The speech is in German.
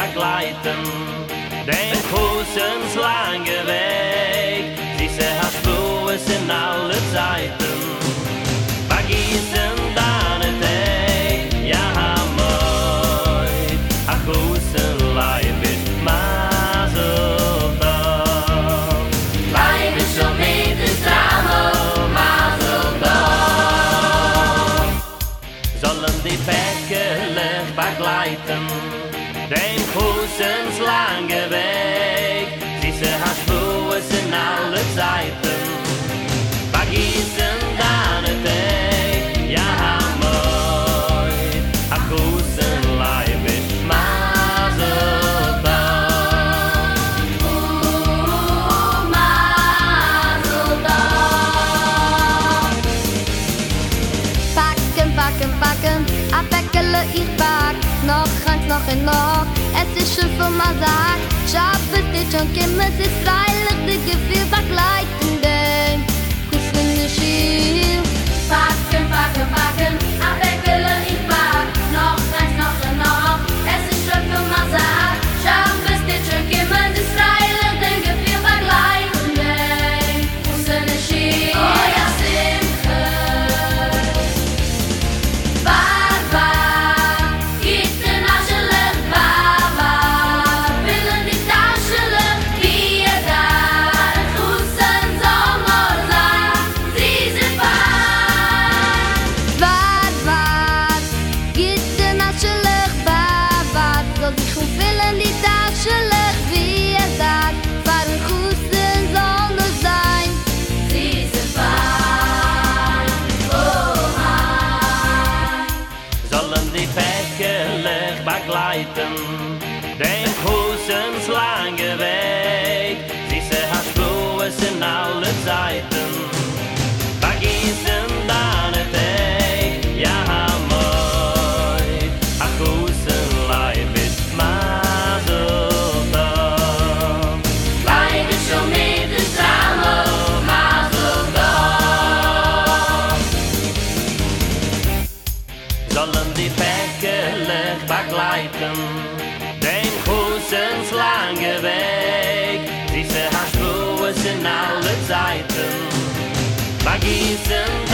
begleiten, den Kussens lange Weg. Sie hast du es in alle Zeiten, vergießen deine Tag, ja moi, a Kussen leib ist Mazel Tov. Leib ist schon mit des Drama, Mazel Tov. Sollen die Päckelig begleiten, den Kussens lange Weg. Sie hast du es in alle Zeiten, vergießen deine Tag, ja moi, a Kussen leib ist Mazel Tov. Mazel Tov. Backen, a Bäckele ich back. Noch eins, noch ein noch, es ist schon von mir Tag. Schaffet nicht schon kommen, es ist freilich, die Gefühl begleiten den Kuss in die Schiel. Backen, a Bäckele ich back. Noch eins, noch ein noch, es ist schon für mein Sack. Schaff es nicht schon kommen, es ist freilich, den Gefühl begleiten den Kuss in die Schiel. Oh ja, Simche. Baba, gib den Aschelig, Baba. Willen die Taschelig, wie da. Kussen soll nur sein, sie sind fein. Wat, geht den Aschelig, Baba. Soll dich umfüllen die Taschelig, wie sagt. Fahren Kussen soll nur sein. Sie sind fein, oh mein. Sollen die Päckelig begleiten, den Kussens lange Weg. Sie hast du es in alle Zeiten, vergießen deine Tag, ja moi, a Kussen leib ist Mazel Tov. Leib ist schon mit des Drama, Mazel Tov. Sollen die Päckelig begleiten, den Kussens lange Weg. Sie hast du es in alle Zeiten, vergießen